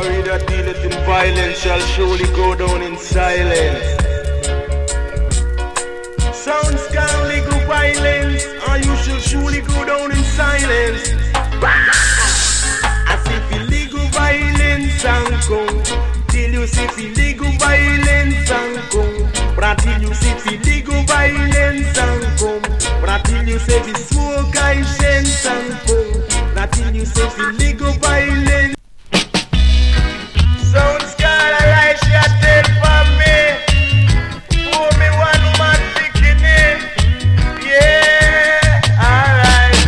he that dealeth in violence shall surely go down in silence. Sounds can legal violence, and you shall surely go down in silence. As if illegal violence and come, till you see illegal violence and come. But until you see illegal violence and come, but until you say the smoke I sense and come, but until you say illegal violence. Sounds can arise, she a take from me. Oh, me one man bikini. Yeah, alright.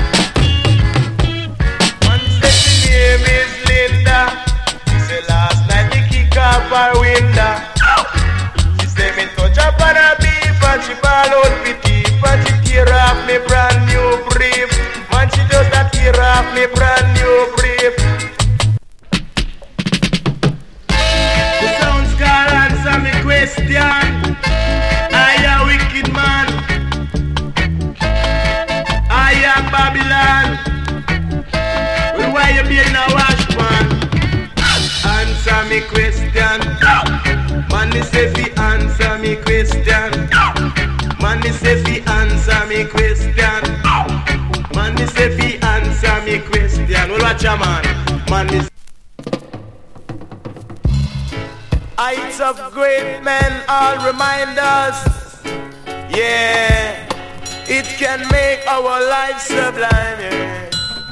One said the name is Linda. She said last night me kick off her window. She said me touch up on her beef and she ball out with teeth and she tear off me brand new brief. Man, she does that tear off me brand new brief. The sounds call answer me question. I a wicked man. I am Babylon. Well, why you being a wash man? Answer me question. Man, he say fi answer me question. Man, he say fi answer me question. Man, he say fi answer me question. Well, watch a man. Man, he heights of great men all remind us. Yeah, it can make our life sublime. Yeah.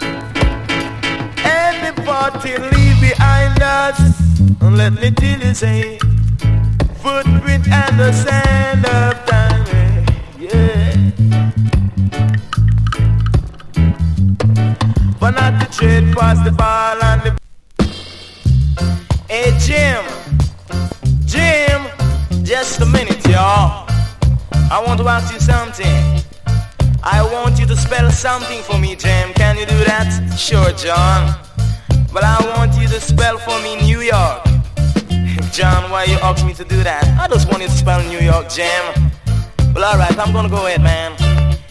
Any party leave behind us. And let me tell you, say, footprint and the sand of time. Yeah. But not to trade past the ball and the. Hey Jim, just a minute, y'all. I want to ask you something. I want you to spell something for me, Jim. Can you do that? Sure, John. But I want you to spell for me New York. John, why you ask me to do that? I just want you to spell New York, Jim. Well, alright, I'm gonna go ahead, man.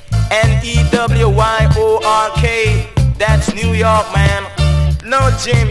N-E-W-Y-O-R-K. That's New York, man. No, Jim,